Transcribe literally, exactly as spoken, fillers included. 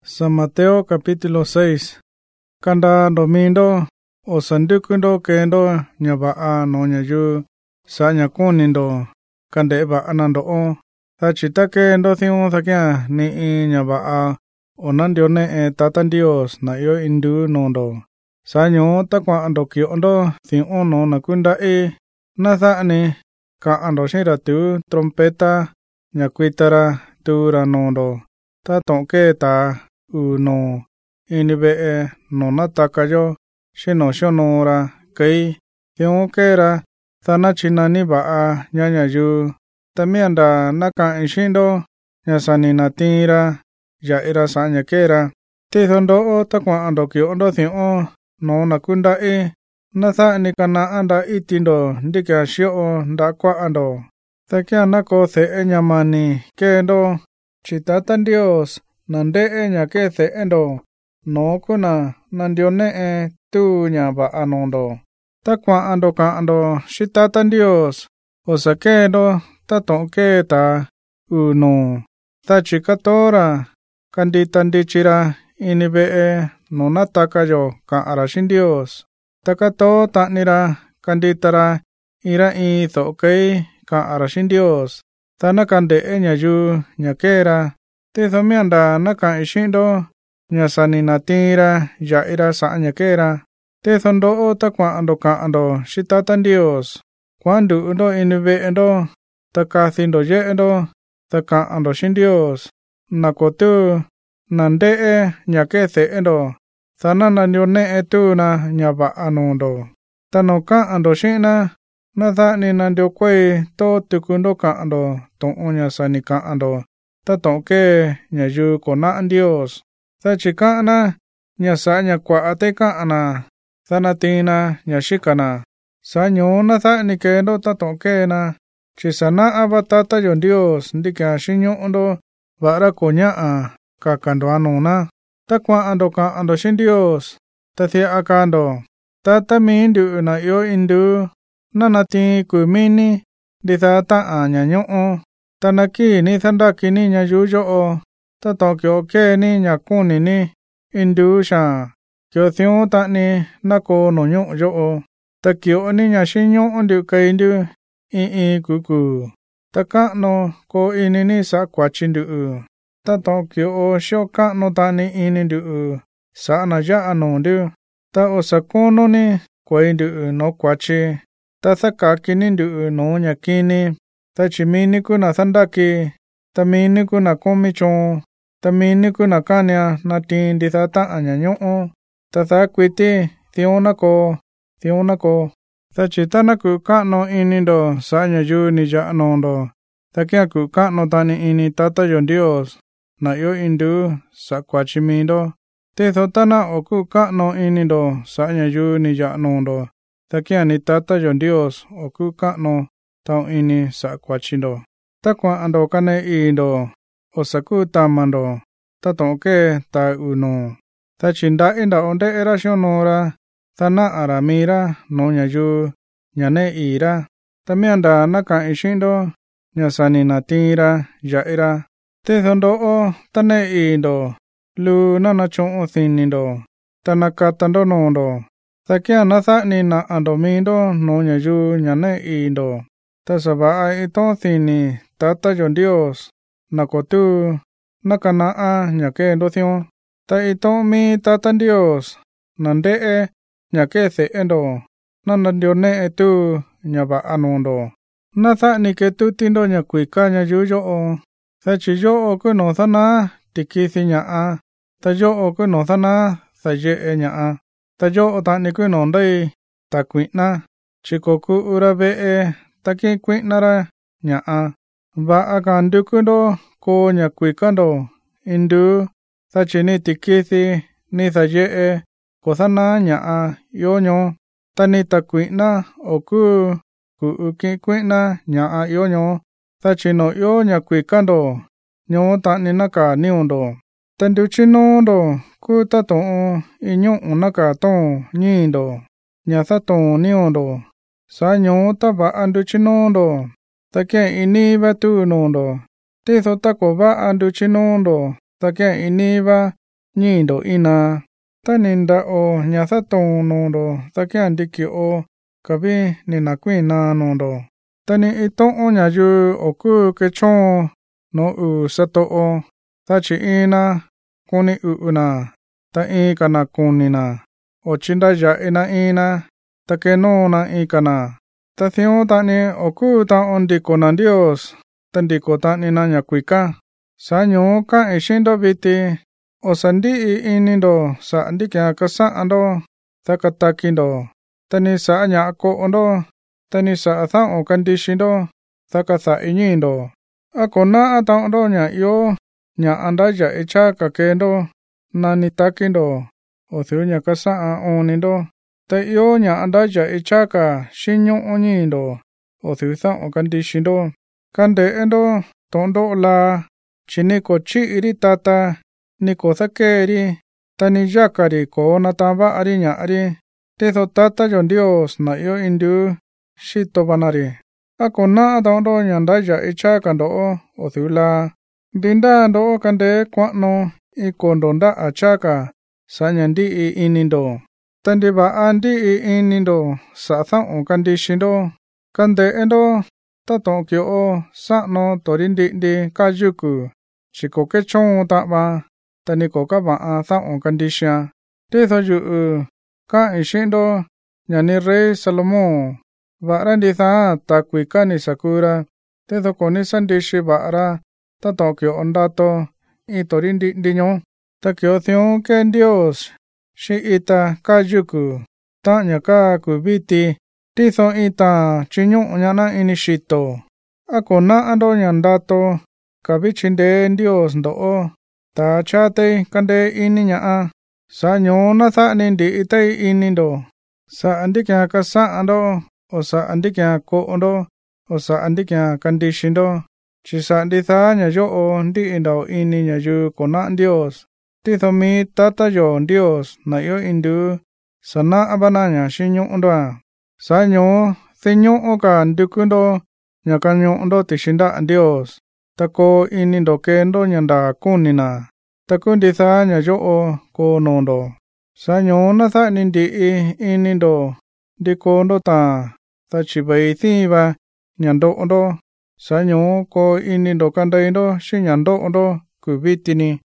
San Mateo capítulo seis. Kanda domindo o sandukundo kendo nyaba no nyayu sa nyakunindo kande ba anando o ta chitake ndo thion thakya ni nyaba onandio ne e tatan Dios na yo indu nondo sa nyo takwa ando kyo ndo thin ono nakunda e na tha ni ka ando shira tu trompeta nyakuitara tu ranondo ta tonke ta uno inibe e no nataka yo shino shonora kai thion kera thana chinani ba a nyanya yu tamianda naka inshindo nyasani natira ya ira sanya kera ti thondo o takwa ando kyo ndo thin o no nakunda e natha ni kana anda itindo ndika shio o ndakwa ando takya nako the enyamani kendo chitatan Dios nande e nyake the endo no kuna nandione e tu nyaba anondo takwa ando ka ando shitatan Dios osakendo tatonke ta uno ta chikatora kanditan dichira inibe e no nataka yo ka arashin Dios takato tanira kanditara ira i thokei ka arashin Dios tanakande e nyayu nyakera te thomianda naka ishindo nyasani natira ya ira sa nyakera te thondo o takwa ando ka ando shitatan Dios kwandu undo inibe endo taka thindo ye endo taka ando shin Dios nakotu nande e nyake the endo thana na nyone e tu na nyaba anondo tanoka ando shina na tha ni nandio kwe to tukundo ka ando ton onya sani ka ando ta tonke nyayu kona Dios ta chika na nyasa nyakwa ateka ana thana tina nyashikana sa nyo na tha ni kendo ta tonke na chisana abatata yon Dios ndika shinyo ondo vara konya a kakando anona takwa ando ka ando shin Dios ta thia akando tata mindu na yo indu nanati kumini dithata anya nyo tanaki ni thandaki ni nyayuyo o tato kyo ke ni nyakuni ni indu sha kyo thion ta ni nako no nyo yo o takyo ni nyashinyo ondu kaindu i i kuku taka no ko ini ni sa kwachindu tato kyo o shoka no ta ni inindu sa na ya anondu ta osakono ni kwaindu no kwachi ta thaka kinindu no nyakini ta chimini kuna thandaki ta mini kuna komichon ta mini kuna kanya na tin dithata anyanyo ta tha kwiti thiona ko thiona ko ta chitana ku kano inindo sa nyayu ni ya anondo ta kya ku kano tani ini tata yon Dios na yo indu sa kwachimindo te thotana oku kano inindo sa nyayu ni ya anondo ta kya ni tata yon Dios oku kano tao ini sa kwachindo takwa ando kane indo osaku tamando tatonke ta uno ta chinda inda onde era shonora thana aramira no nyayu nyane ira tamianda naka ishindo nyasani natira yaira te thondo o tane indo lu nana chon thinindo tanaka tando nondo takya natha ni na andomindo no nyayu nyane indo ta saba ai to thini tata yon Dios nakotu nakana a nyake ndo thion ta ito mi tata Dios nande e nyake the endo nanandio ne etu nyaba anondo natha ni ke tu tindo nyakuika nyayuyo o ta chiyo o ku no thana tikithi nya a ta yo o ku no thana thaye e nya a ta yo o ta ni ku no ndai ta kwina chikoku urabe e taki kwinara nya a ba akandu kundo ko nyakuikando indu ta chini tikithi ni thaye e ko thana nya a yonyo tani ta kwina oku ku uki kwina nya a yonyo ta chino yo nyakuikando nyo ta ni naka niondo tandu chino ndo ku ta to inyo unaka to nyindo nya tha to niondo sa nyo ta ba andu chinondo takya ini ba tu nondo te thota ko ba andu chinondo takya ini ba nhìn đồ ina ta nên đã ô nhà ta tông nô đồ ta kia đi kia ô cả bên nên là quên na nô đồ ta nên ít tông ô nhà ju ô cứ cái chong nó u sát tô ô ta chỉ ina con đi u na ta e cả na con đi na ô chín đã giả ina ina ta cái nô na e cả na ta theo ta nên ô cứ ta on đi con anh Dios ta đi con ta nên na nhà quỷ ca sa nhớ ca e xin đó bị tê o sandi e inindo sa andi kya kasa ando takata kindo tani sa nya ko ondo tani sa atha o condition do takatha inindo akona ata ondo nya yo nya anda ja echa ka kendo nani takindo o thu nya kasa a onindo ta yo nya anda ja echa ka shinyo onindo o thu sa o condition do kande endo tondo la chini ko chi iri tata ni ko thake ri tani yakari ko na tamba ari nya ari te tho tata jon Dios na yo indu shito banari akona dondo nyanda ja icha kando o thula binda ndo kande kwano i kondonda achaka sanyandi i inindo tande ba andi i inindo sa tha o condition do kande endo ta to kyo o sa no torindi de kajuku chiko ke chong ta ba tani ko ka ba a sa on condition te tho ju ka ishin do nyani re Salomon va ran di sa ta kwi ka ni sakura te tho ko ni san de shi ba ra ta to kyo onda to i torin di di nyo ta kyo thyo ken Dios shi ita kajuku ta nya ka ku biti ti tho ita chinyo nyana inishito akona ando nyanda to kabichinde Dios ndo o ta chate kande ininya a sa nyo na tha nin di itai inindo sa andikya ka sa ando o sa andikya ko ondo o sa andikya condition do chi sa ndi tha nya yo o ndi indo ininya ju kona Dios ti thomi tata yo Dios na yo indu sana abana nya shinyo ondo sa nyo thinyo o ka ndukundo nya kanyo ondo tishinda Dios tako inindo kendo nyanda kunina takundi tha nya yo o ko nondo sa nyo na tha nindi i inindo di kondo ta ta chibai thi ba nyando ondo sa nyo ko inindo kanda indo shi nyando ondo kubitini